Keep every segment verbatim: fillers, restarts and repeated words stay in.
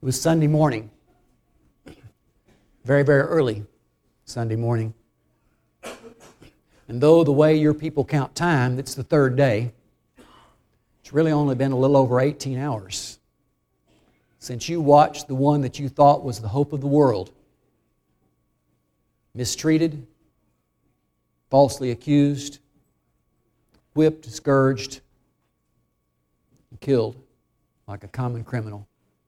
It was Sunday morning. Very, very early Sunday morning. And though the way your people count time, it's the third day, it's really only been a little over eighteen hours since you watched the one that you thought was the hope of the world mistreated, falsely accused, whipped, scourged, and killed like a common criminal.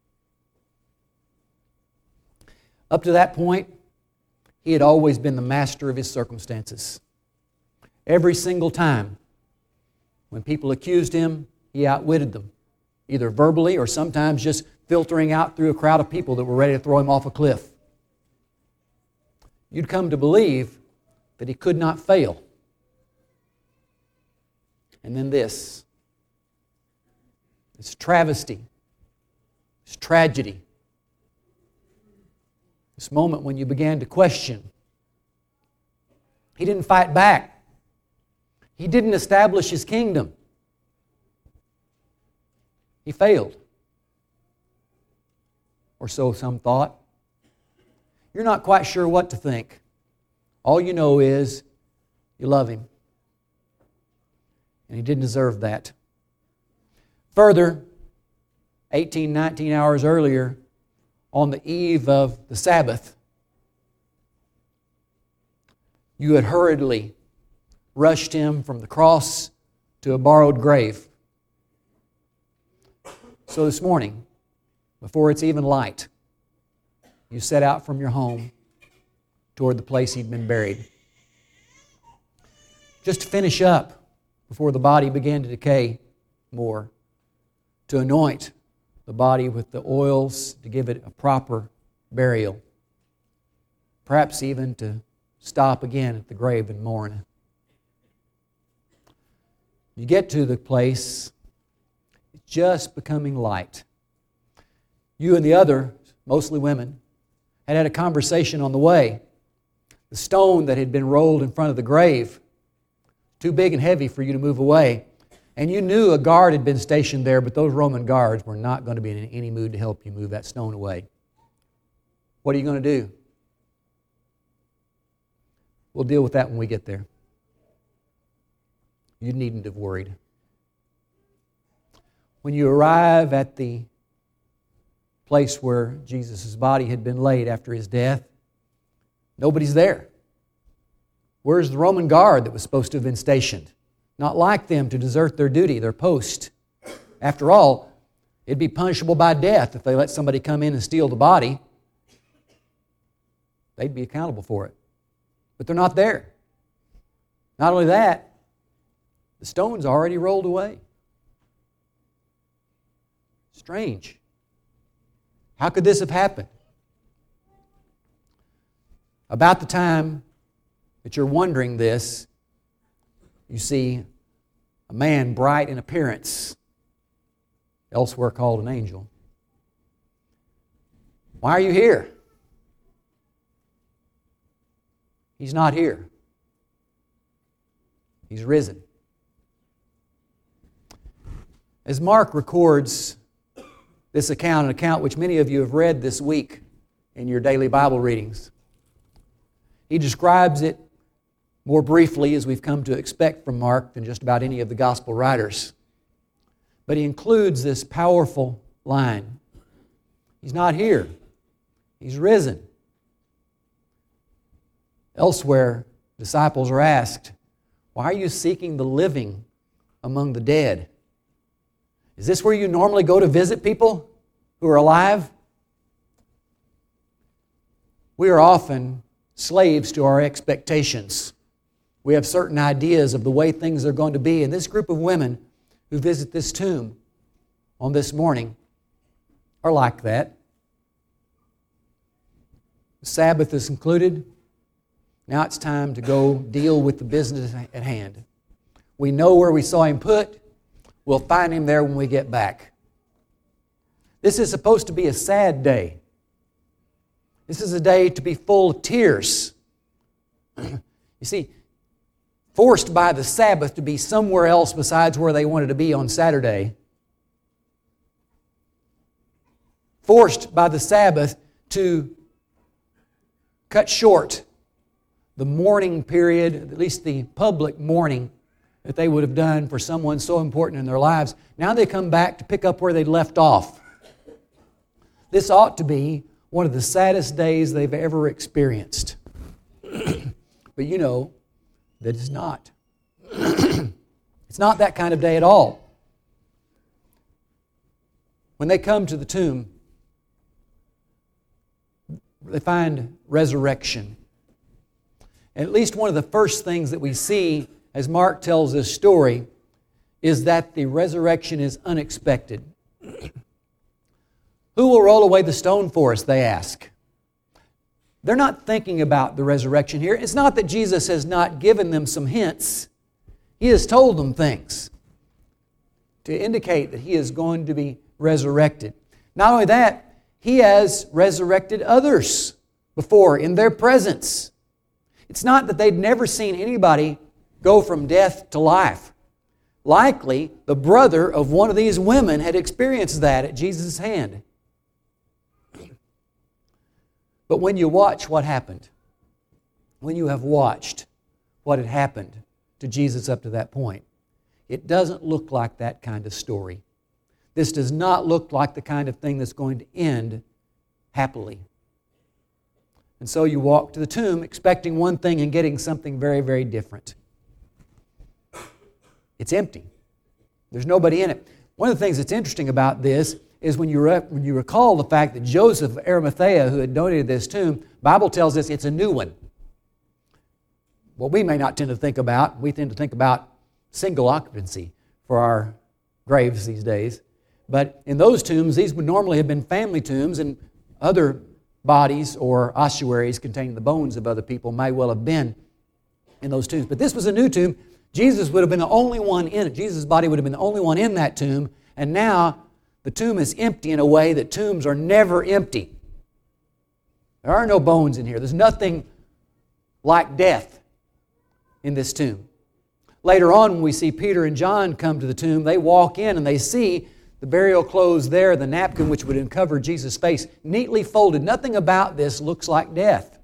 Up to that point, he had always been the master of his circumstances. Every single time when people accused him, he outwitted them, either verbally or sometimes just filtering out through a crowd of people that were ready to throw him off a cliff. You'd come to believe that he could not fail. And then this. This travesty. This tragedy. This moment when you began to question. He didn't fight back. He didn't establish his kingdom. He failed. Or so some thought. You're not quite sure what to think. All you know is you love him. And he didn't deserve that. Further, eighteen, nineteen hours earlier, on the eve of the Sabbath, you had hurriedly rushed him from the cross to a borrowed grave. So this morning, before it's even light, you set out from your home toward the place he'd been buried. Just to finish up before the body began to decay more, to anoint the body with the oils to give it a proper burial. Perhaps even to stop again at the grave and mourn. You get to the place, it's just becoming light. You and the other, mostly women, had had a conversation on the way. The stone that had been rolled in front of the grave, too big and heavy for you to move away. And you knew a guard had been stationed there, but those Roman guards were not going to be in any mood to help you move that stone away. What are you going to do? We'll deal with that when we get there. You needn't have worried. When you arrive at the place where Jesus' body had been laid after his death, nobody's there. Where's the Roman guard that was supposed to have been stationed? Not like them to desert their duty, their post. After all, it'd be punishable by death if they let somebody come in and steal the body. They'd be accountable for it. But they're not there. Not only that, the stone's already rolled away. Strange. How could this have happened? About the time that you're wondering this, you see a man bright in appearance, elsewhere called an angel. Why are you here? He's not here. He's risen. As Mark records this account, an account which many of you have read this week in your daily Bible readings, he describes it more briefly, as we've come to expect from Mark, than just about any of the gospel writers. But he includes this powerful line. He's not here. He's risen. Elsewhere, disciples are asked, why are you seeking the living among the dead? Is this where you normally go to visit people who are alive? We are often slaves to our expectations. We have certain ideas of the way things are going to be. And this group of women who visit this tomb on this morning are like that. The Sabbath is concluded. Now it's time to go deal with the business at hand. We know where we saw him put. We'll find him there when we get back. This is supposed to be a sad day. This is a day to be full of tears. You see, forced by the Sabbath to be somewhere else besides where they wanted to be on Saturday, forced by the Sabbath to cut short the mourning period, at least the public mourning that they would have done for someone so important in their lives. Now they come back to pick up where they left off. This ought to be one of the saddest days they've ever experienced. But you know that it's not. It's not that kind of day at all. When they come to the tomb, they find resurrection. And at least one of the first things that we see as Mark tells this story is that the resurrection is unexpected. Who will roll away the stone for us, they ask. They're not thinking about the resurrection here. It's not that Jesus has not given them some hints. He has told them things to indicate that He is going to be resurrected. Not only that, He has resurrected others before in their presence. It's not that they'd never seen anybody go from death to life. Likely, the brother of one of these women had experienced that at Jesus' hand. But when you watch what happened, when you have watched what had happened to Jesus up to that point, it doesn't look like that kind of story. This does not look like the kind of thing that's going to end happily. And so you walk to the tomb expecting one thing and getting something very, very different. It's empty. There's nobody in it. One of the things that's interesting about this is when you, re- when you recall the fact that Joseph of Arimathea, who had donated this tomb, the Bible tells us it's a new one. What we may not tend to think about, we tend to think about single occupancy for our graves these days. But in those tombs, these would normally have been family tombs, and other bodies or ossuaries containing the bones of other people may well have been in those tombs. But this was a new tomb. Jesus would have been the only one in it. Jesus' body would have been the only one in that tomb. And now the tomb is empty in a way that tombs are never empty. There are no bones in here. There's nothing like death in this tomb. Later on, when we see Peter and John come to the tomb, they walk in and they see the burial clothes there, the napkin which would uncover Jesus' face, neatly folded. Nothing about this looks like death.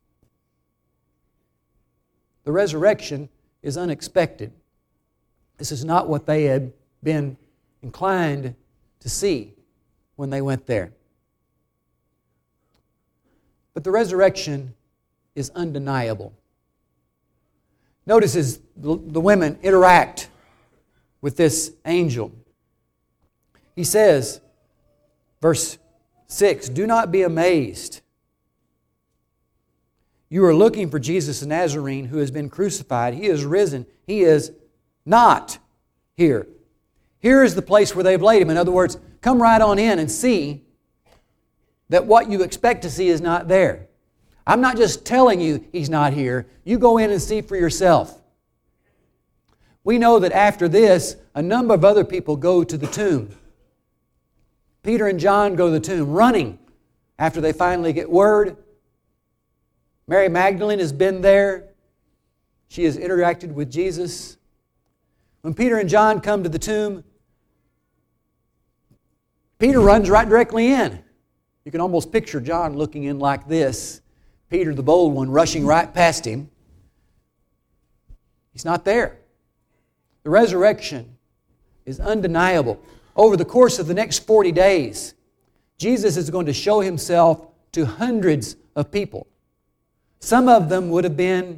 The resurrection is unexpected. This is not what they had been inclined to see when they went there. But the resurrection is undeniable. Notice as the women interact with this angel. He says, verse six, "Do not be amazed. You are looking for Jesus the Nazarene who has been crucified. He is risen. He is not here. Here is the place where they've laid Him." In other words, come right on in and see that what you expect to see is not there. I'm not just telling you He's not here. You go in and see for yourself. We know that after this, a number of other people go to the tomb. Peter and John go to the tomb running after they finally get word. Mary Magdalene has been there. She has interacted with Jesus. When Peter and John come to the tomb, Peter runs right directly in. You can almost picture John looking in like this. Peter, the bold one, rushing right past him. He's not there. The resurrection is undeniable. Over the course of the next forty days, Jesus is going to show Himself to hundreds of people. Some of them would have been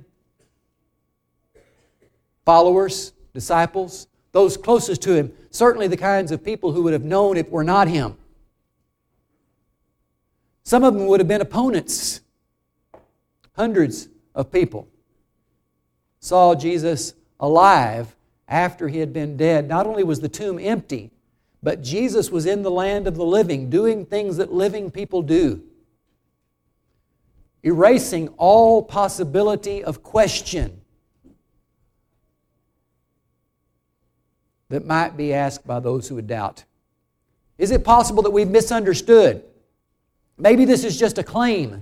followers, disciples, those closest to Him, certainly the kinds of people who would have known it were not Him. Some of them would have been opponents. Hundreds of people saw Jesus alive after He had been dead. Not only was the tomb empty, but Jesus was in the land of the living, doing things that living people do, erasing all possibility of question that might be asked by those who would doubt. Is it possible that we've misunderstood? Maybe this is just a claim.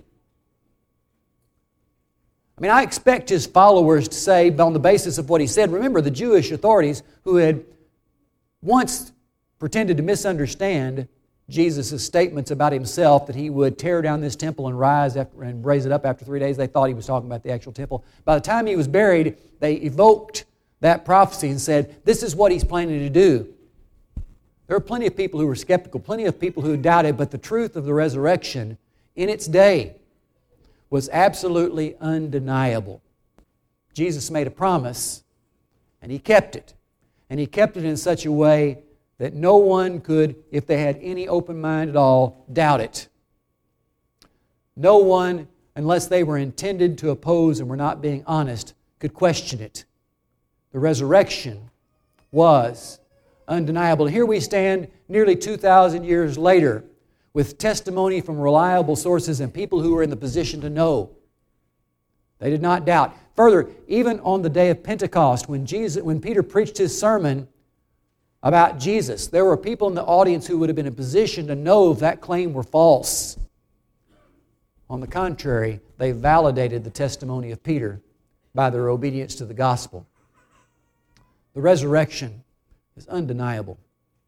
I mean, I expect His followers to say, on the basis of what He said, remember the Jewish authorities who had once pretended to misunderstand Jesus' statements about himself that he would tear down this temple and rise after, and raise it up after three days. They thought he was talking about the actual temple. By the time he was buried, they evoked that prophecy and said, this is what he's planning to do. There were plenty of people who were skeptical, plenty of people who doubted, but the truth of the resurrection in its day was absolutely undeniable. Jesus made a promise, and he kept it. And he kept it in such a way that no one could, if they had any open mind at all, doubt it. No one, unless they were intended to oppose and were not being honest, could question it. The resurrection was undeniable. Here we stand nearly two thousand years later with testimony from reliable sources and people who were in the position to know. They did not doubt. Further, even on the day of Pentecost, when Jesus, when Peter preached his sermon about Jesus, there were people in the audience who would have been in a position to know if that claim were false. On the contrary, they validated the testimony of Peter by their obedience to the gospel. The resurrection is undeniable.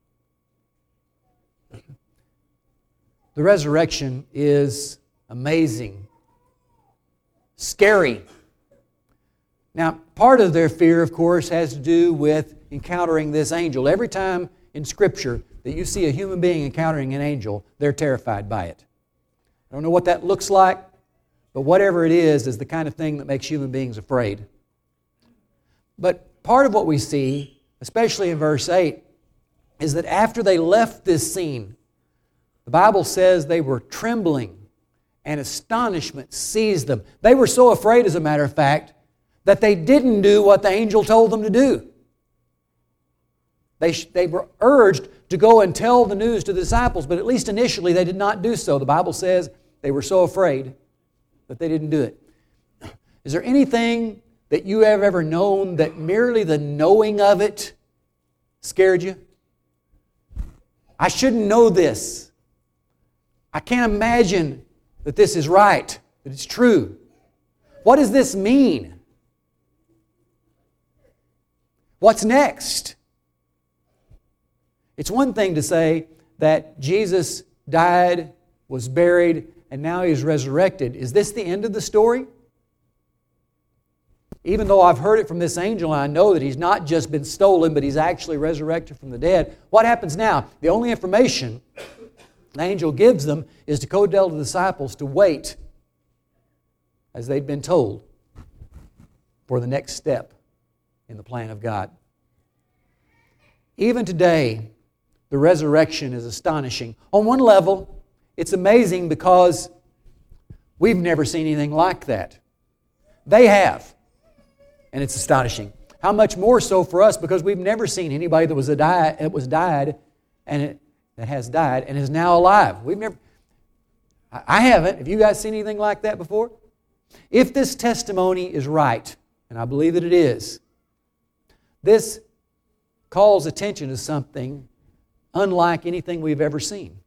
The resurrection is amazing, scary. Now, part of their fear, of course, has to do with encountering this angel. Every time in Scripture that you see a human being encountering an angel, they're terrified by it. I don't know what that looks like, but whatever it is, is the kind of thing that makes human beings afraid. But part of what we see, especially in verse eight, is that after they left this scene, the Bible says they were trembling and astonishment seized them. They were so afraid, as a matter of fact, that they didn't do what the angel told them to do. They, they were urged to go and tell the news to the disciples, but at least initially they did not do so. The Bible says they were so afraid that they didn't do it. Is there anything that you have ever known that merely the knowing of it scared you? I shouldn't know this. I can't imagine that this is right, that it's true. What does this mean? What's next? It's one thing to say that Jesus died, was buried, and now He's resurrected. Is this the end of the story? Even though I've heard it from this angel and I know that He's not just been stolen, but He's actually resurrected from the dead, what happens now? The only information the angel gives them is to go tell the disciples to wait, as they've been told, for the next step in the plan of God. Even today, the resurrection is astonishing. On one level, it's amazing because we've never seen anything like that. They have, and it's astonishing. How much more so for us, because we've never seen anybody that was a die, that was died and it, that has died and is now alive. We've never. I haven't. Have you guys seen anything like that before? If this testimony is right, and I believe that it is, this calls attention to something unlike anything we've ever seen.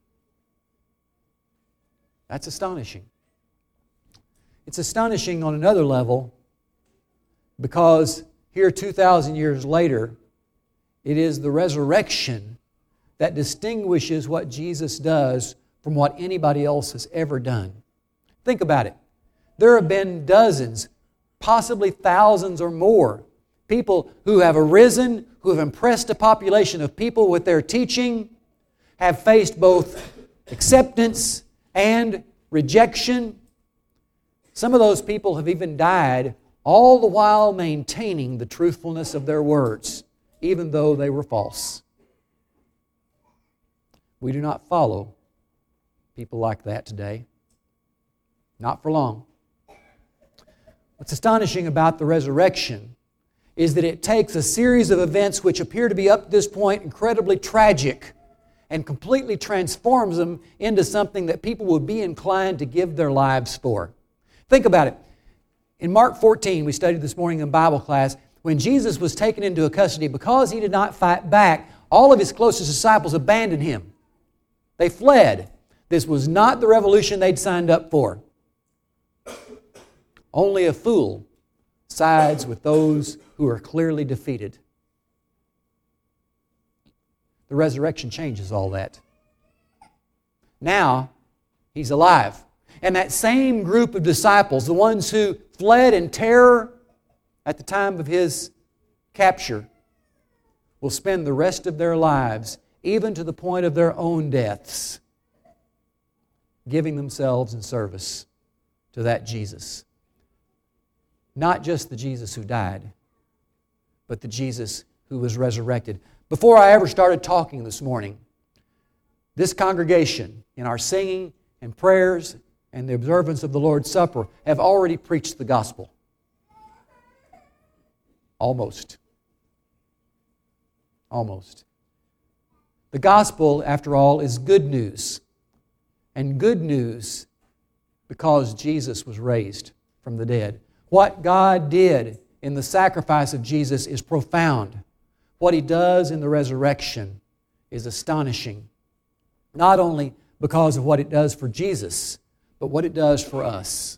That's astonishing. It's astonishing on another level because here two thousand years later, it is the resurrection that distinguishes what Jesus does from what anybody else has ever done. Think about it. There have been dozens, possibly thousands or more, people who have arisen, who have impressed a population of people with their teaching, have faced both acceptance and rejection. Some of those people have even died, all the while maintaining the truthfulness of their words, even though they were false. We do not follow people like that today. Not for long. What's astonishing about the resurrection is that it takes a series of events which appear to be up to this point incredibly tragic and completely transforms them into something that people would be inclined to give their lives for. Think about it. In Mark fourteen, we studied this morning in Bible class, when Jesus was taken into custody, because He did not fight back, all of His closest disciples abandoned Him. They fled. This was not the revolution they'd signed up for. Only a fool sides with those who are clearly defeated. The resurrection changes all that. Now, He's alive. And that same group of disciples, the ones who fled in terror at the time of His capture, will spend the rest of their lives, even to the point of their own deaths, giving themselves in service to that Jesus. Not just the Jesus who died, but the Jesus who was resurrected. Before I ever started talking this morning, this congregation, in our singing and prayers and the observance of the Lord's Supper, have already preached the gospel. Almost. Almost. The gospel, after all, is good news. And good news because Jesus was raised from the dead. What God did in the sacrifice of Jesus is profound. What He does in the resurrection is astonishing. Not only because of what it does for Jesus, but what it does for us.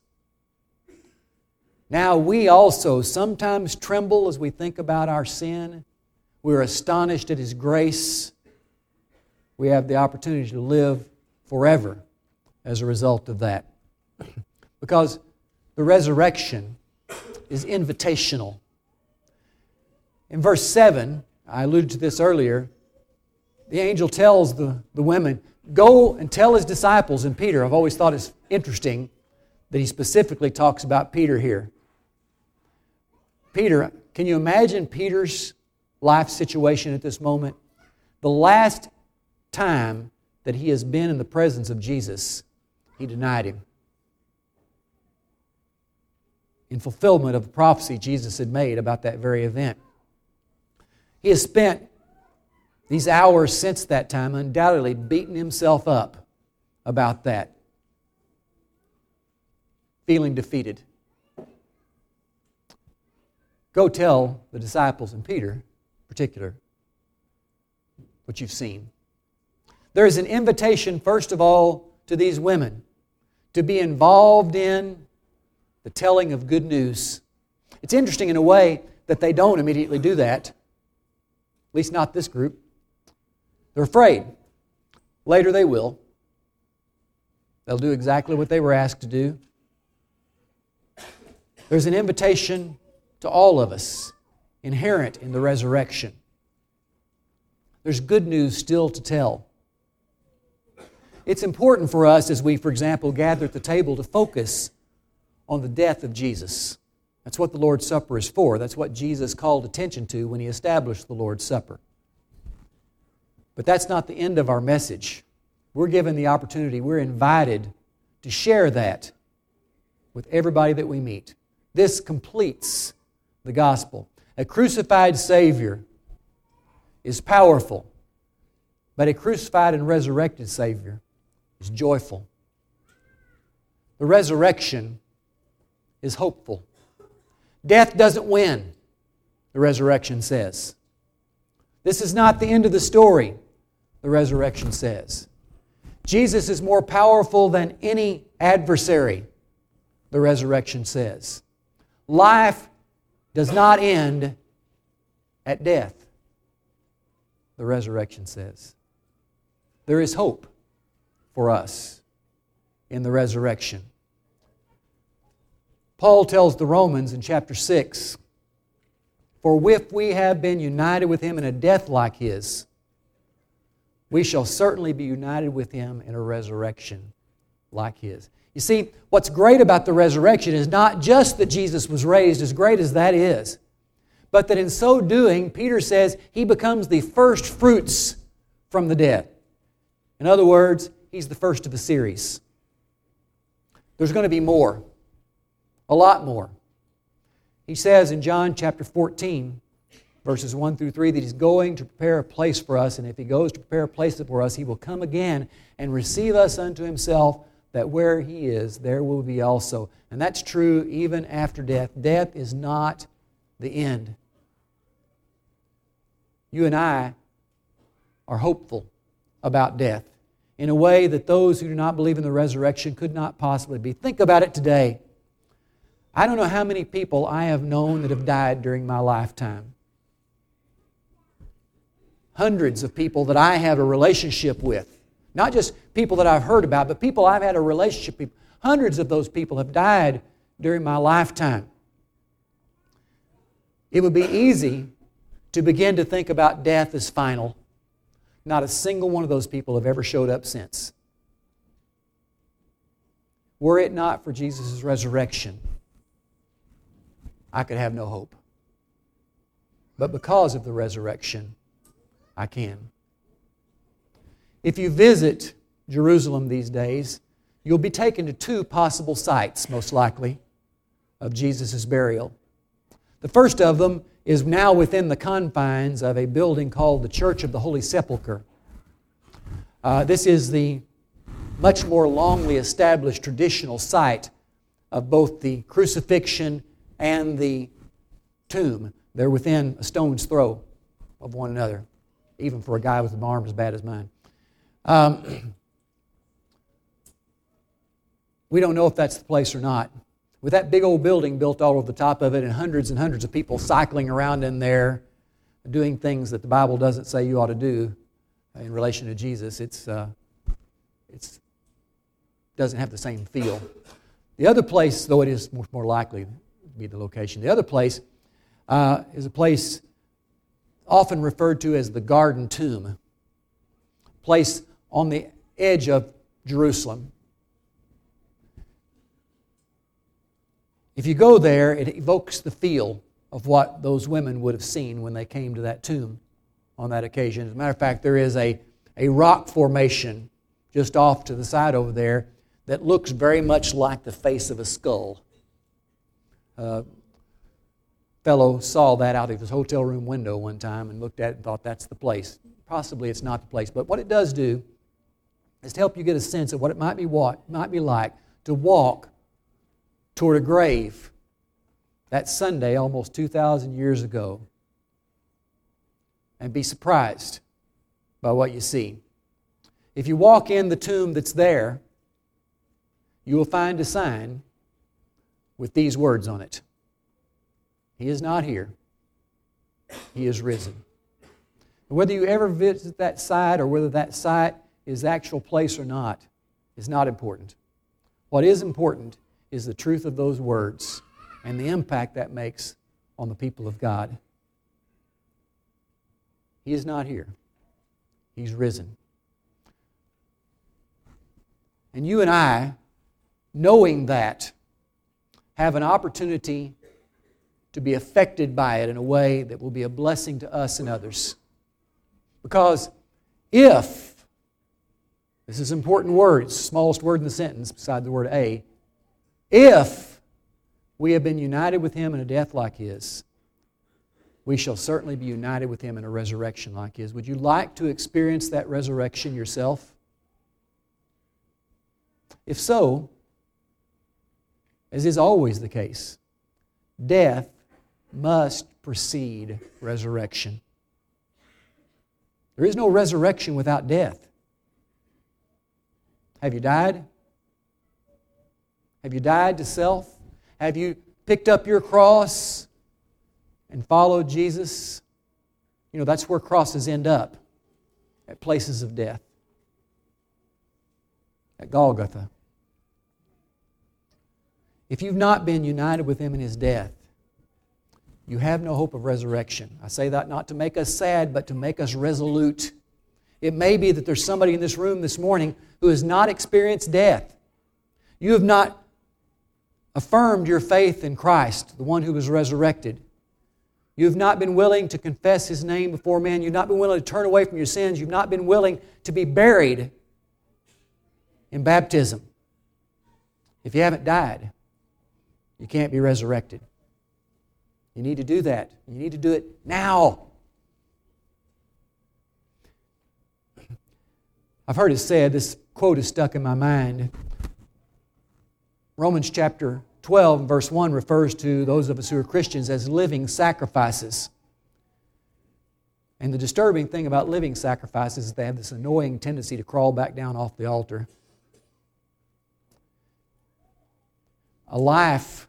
Now we also sometimes tremble as we think about our sin. We're astonished at His grace. We have the opportunity to live forever as a result of that. Because the resurrection is invitational. In verse seven, I alluded to this earlier, the angel tells the, the women, go and tell His disciples and Peter. I've always thought it's interesting that he specifically talks about Peter here. Peter, can you imagine Peter's life situation at this moment? The last time that he has been in the presence of Jesus, he denied Him. In fulfillment of the prophecy Jesus had made about that very event. He has spent these hours since that time undoubtedly beating himself up about that, feeling defeated. Go tell the disciples and Peter in particular what you've seen. There is an invitation, first of all, to these women to be involved in the telling of good news. It's interesting in a way that they don't immediately do that, at least not this group. They're afraid. Later they will. They'll do exactly what they were asked to do. There's an invitation to all of us inherent in the resurrection. There's good news still to tell. It's important for us as we, for example, gather at the table to focus on the death of Jesus. That's what the Lord's Supper is for. That's what Jesus called attention to when He established the Lord's Supper. But that's not the end of our message. We're given the opportunity, we're invited to share that with everybody that we meet. This completes the gospel. A crucified Savior is powerful, but a crucified and resurrected Savior is joyful. The resurrection is hopeful. Death doesn't win, the resurrection says. This is not the end of the story, the resurrection says. Jesus is more powerful than any adversary, the resurrection says. Life does not end at death, the resurrection says. There is hope for us in the resurrection. Paul tells the Romans in chapter six, for if we have been united with Him in a death like His, we shall certainly be united with Him in a resurrection like His. You see, what's great about the resurrection is not just that Jesus was raised, as great as that is, but that in so doing, Peter says, He becomes the first fruits from the dead. In other words, He's the first of a series. There's going to be more. A lot more. He says in John chapter fourteen, verses one through three, that He's going to prepare a place for us, and if He goes to prepare a place for us, He will come again and receive us unto Himself, that where He is, there will be also. And that's true even after death. Death is not the end. You and I are hopeful about death in a way that those who do not believe in the resurrection could not possibly be. Think about it today. I don't know how many people I have known that have died during my lifetime. Hundreds of people that I have a relationship with, Not just people that I've heard about, but people I've had a relationship with. Hundreds of those people have died during my lifetime. It would be easy to begin to think about death as final. Not a single one of those people have ever showed up since. Were it not for Jesus' resurrection, I could have no hope. But because of the resurrection, I can. If you visit Jerusalem these days, you'll be taken to two possible sites, most likely, of Jesus' burial. The first of them is now within the confines of a building called the Church of the Holy Sepulchre. Uh, this is the much more longly established traditional site of both the crucifixion and the tomb. They're within a stone's throw of one another, even for a guy with an arm as bad as mine. Um, we don't know if that's the place or not. With that big old building built all over the top of it and hundreds and hundreds of people cycling around in there doing things that the Bible doesn't say you ought to do in relation to Jesus, it's uh, it's doesn't have the same feel. The other place, though it is more likely to be the location, the other place uh, is a place often referred to as the Garden Tomb, a place on the edge of Jerusalem. If you go there, it evokes the feel of what those women would have seen when they came to that tomb on that occasion. As a matter of fact, there is a, a rock formation just off to the side over there that looks very much like the face of a skull. A fellow saw that out of his hotel room window one time and looked at it and thought that's the place. Possibly it's not the place, but what it does do is to help you get a sense of what it might be, what, might be like to walk toward a grave that Sunday almost two thousand years ago and be surprised by what you see. If you walk in the tomb that's there, you will find a sign with these words on it. He is not here. He is risen. Whether you ever visit that site or whether that site is the actual place or not is not important. What is important is the truth of those words and the impact that makes on the people of God. He is not here. He's risen. And you and I, knowing that, have an opportunity to be affected by it in a way that will be a blessing to us and others. Because if, this is an important word, it's the smallest word in the sentence beside the word a, if we have been united with Him in a death like His, we shall certainly be united with Him in a resurrection like His. Would you like to experience that resurrection yourself? If so, as is always the case, death must precede resurrection. There is no resurrection without death. Have you died? Have you died to self? Have you picked up your cross and followed Jesus? You know, that's where crosses end up, at places of death. At Golgotha. If you've not been united with Him in His death, you have no hope of resurrection. I say that not to make us sad, but to make us resolute. It may be that there's somebody in this room this morning who has not experienced death. You have not affirmed your faith in Christ, the one who was resurrected. You have not been willing to confess His name before men. You've not been willing to turn away from your sins. You've not been willing to be buried in baptism. If you haven't died, you can't be resurrected. You need to do that. You need to do it now. I've heard it said, this quote is stuck in my mind. Romans chapter twelve, verse one refers to those of us who are Christians as living sacrifices. And the disturbing thing about living sacrifices is they have this annoying tendency to crawl back down off the altar. A life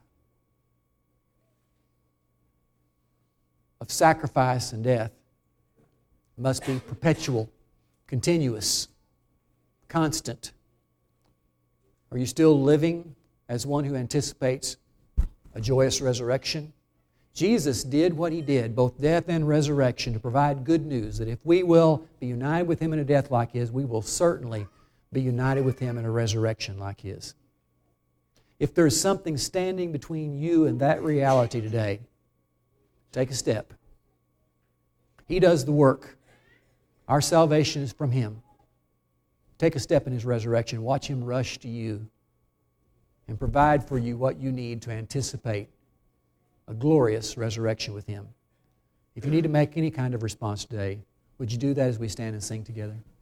of sacrifice and death must be perpetual, continuous. constant? Are you still living as one who anticipates a joyous resurrection? Jesus did what He did, both death and resurrection, to provide good news that if we will be united with Him in a death like His, we will certainly be united with Him in a resurrection like His. If there's something standing between you and that reality today, take a step. He does the work. Our salvation is from Him. Take a step in His resurrection. Watch Him rush to you and provide for you what you need to anticipate a glorious resurrection with Him. If you need to make any kind of response today, would you do that as we stand and sing together?